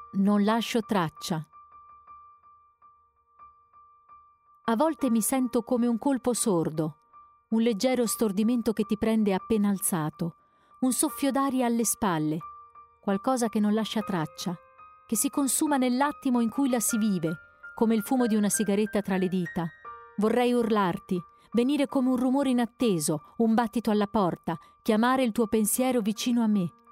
Non lascio traccia. A volte mi sento come un colpo sordo, un leggero stordimento che ti prende appena alzato, un soffio d'aria alle spalle, qualcosa che non lascia traccia, che si consuma nell'attimo in cui la si vive, come il fumo di una sigaretta tra le dita. Vorrei urlarti, venire come un rumore inatteso, un battito alla porta, chiamare il tuo pensiero vicino a me.